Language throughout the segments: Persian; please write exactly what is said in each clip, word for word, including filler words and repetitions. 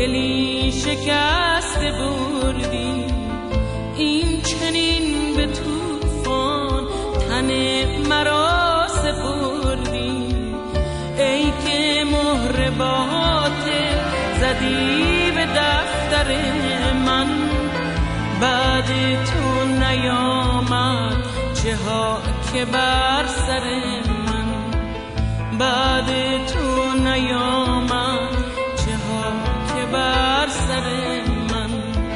دلی شکست بردی، این چنین به طوفان تن مرا سپردی. ای که مهر باطل زدی به دفتر من، بعد تو نیامد چه ها که بر سر من. بعد تو نیامد چه ها که بر سر من.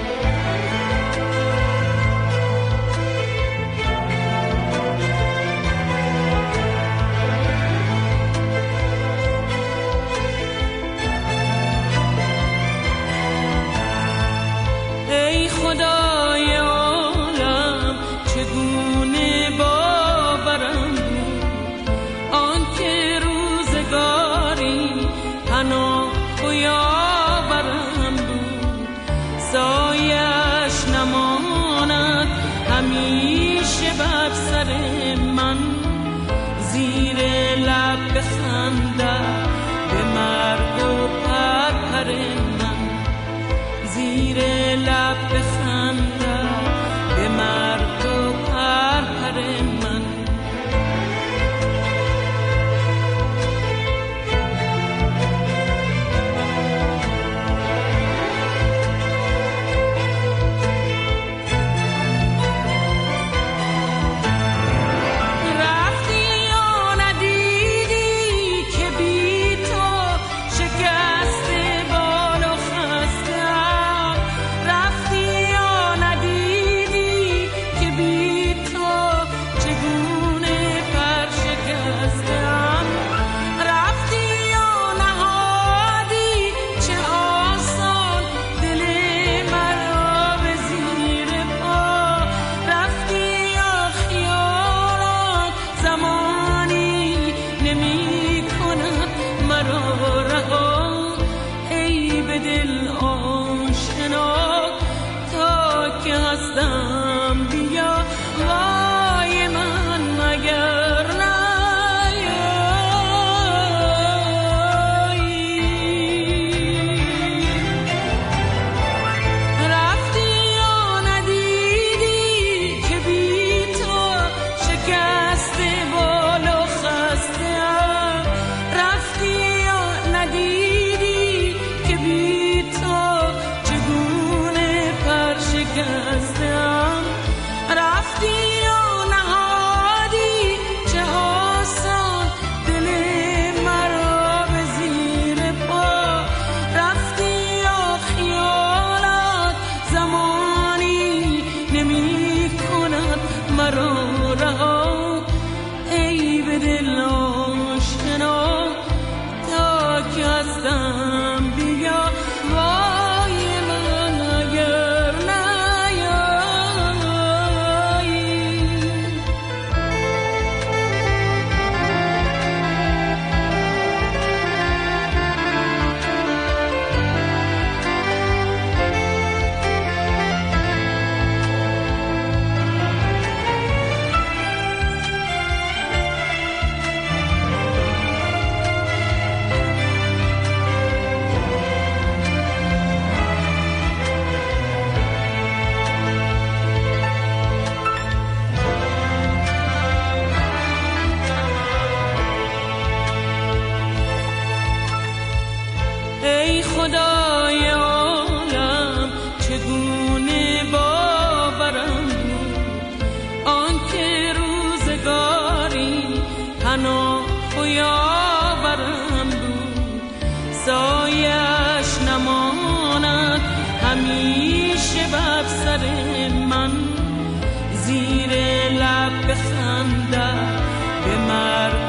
ای خدای عالم چگونه باورم بود آن که روزگاری پناه و یاورم بود. سایش نماند همیشه بر سر من، زیر لب بخندد به مرگ و پرپر من. زیر لب بخندد به مرگ و پرپر من. ای خدای عالم چگونه باورم بود آن که روزگاری پناه و یاورم بود. سایش نماند همیشه بر سر من، زیر لب بخندد به مرگ